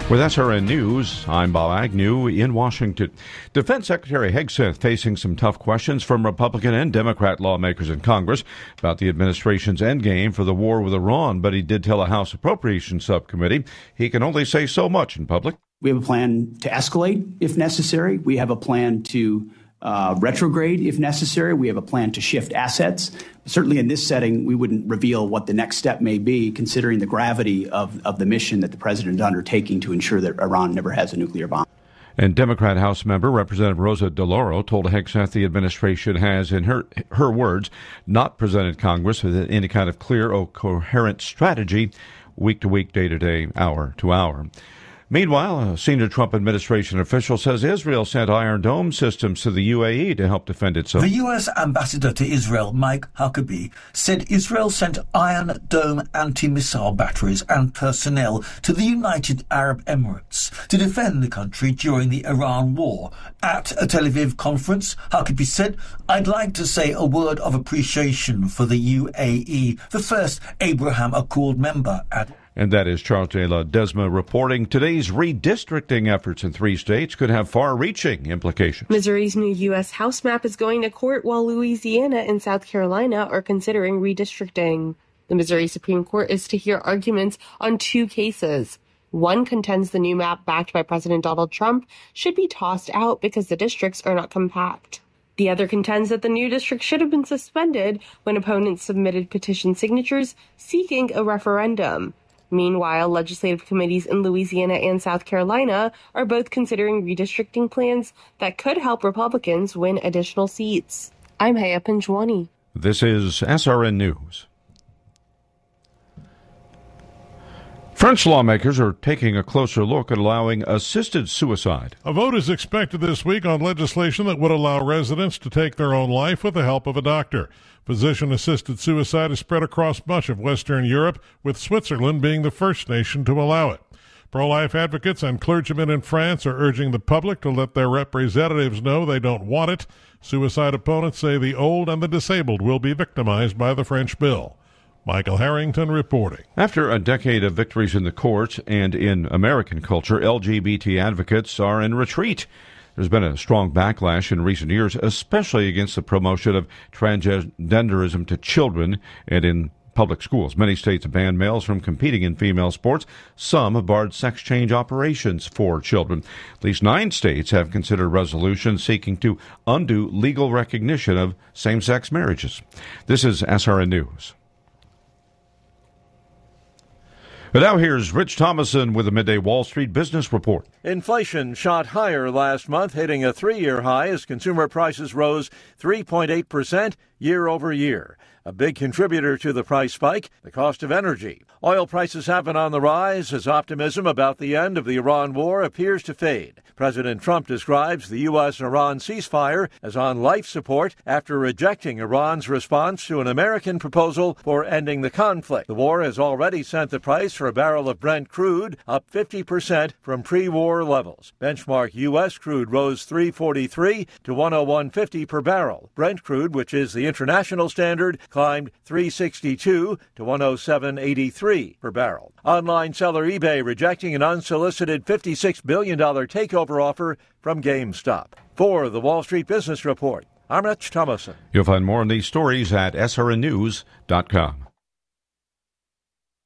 With SRN News, I'm Bob Agnew in Washington. Defense Secretary Hegseth facing some tough questions from Republican and Democrat lawmakers in Congress about the administration's endgame for the war with Iran, but he did tell a House Appropriations Subcommittee he can only say so much in public. We have a plan to escalate if necessary. We have a plan to retrograde if necessary. We have a plan to shift assets. Certainly in this setting, we wouldn't reveal what the next step may be, considering the gravity of the mission that the president is undertaking to ensure that Iran never has a nuclear bomb. And Democrat House member Representative Rosa DeLauro told Hegseth the administration has, in her words, not presented Congress with any kind of clear or coherent strategy week to week, day to day, hour to hour. Meanwhile, a senior Trump administration official says Israel sent Iron Dome systems to the UAE to help defend itself. The U.S. ambassador to Israel, Mike Huckabee, said Israel sent Iron Dome anti-missile batteries and personnel to the United Arab Emirates to defend the country during the Iran war. At a Tel Aviv conference, Huckabee said, "I'd like to say a word of appreciation for the UAE, the first Abraham Accord member." And that is Charles de la Desma reporting. Today's redistricting efforts in 3 states could have far-reaching implications. Missouri's new U.S. House map is going to court while Louisiana and South Carolina are considering redistricting. The Missouri Supreme Court is to hear arguments on 2 cases. One contends the new map backed by President Donald Trump should be tossed out because the districts are not compact. The other contends that the new district should have been suspended when opponents submitted petition signatures seeking a referendum. Meanwhile, legislative committees in Louisiana and South Carolina are both considering redistricting plans that could help Republicans win additional seats. I'm Haya Panjwani. This is SRN News. French lawmakers are taking a closer look at allowing assisted suicide. A vote is expected this week on legislation that would allow residents to take their own life with the help of a doctor. Physician-assisted suicide is spread across much of Western Europe, with Switzerland being the first nation to allow it. Pro-life advocates and clergymen in France are urging the public to let their representatives know they don't want it. Suicide opponents say the old and the disabled will be victimized by the French bill. Michael Harrington reporting. After a decade of victories in the courts and in American culture, LGBT advocates are in retreat. There's been a strong backlash in recent years, especially against the promotion of transgenderism to children and in public schools. Many states have banned males from competing in female sports. Some have barred sex change operations for children. At least 9 states have considered resolutions seeking to undo legal recognition of same-sex marriages. This is SRN News. But now here's Rich Thomason with the Midday Wall Street Business Report. Inflation shot higher last month, hitting a 3-year high as consumer prices rose 3.8% year over year. A big contributor to the price spike, the cost of energy. Oil prices have been on the rise as optimism about the end of the Iran war appears to fade. President Trump describes the U.S.-Iran ceasefire as on life support after rejecting Iran's response to an American proposal for ending the conflict. The war has already sent the price for a barrel of Brent crude up 50% from pre-war levels. Benchmark U.S. crude rose $3.43 to $101.50 per barrel. Brent crude, which is the international standard, climbed $3.62 to $107.83 per barrel. Online seller eBay rejecting an unsolicited $56 billion takeover offer from GameStop. For the Wall Street Business Report, I'm Rich Thomason. You'll find more on these stories at srnnews.com.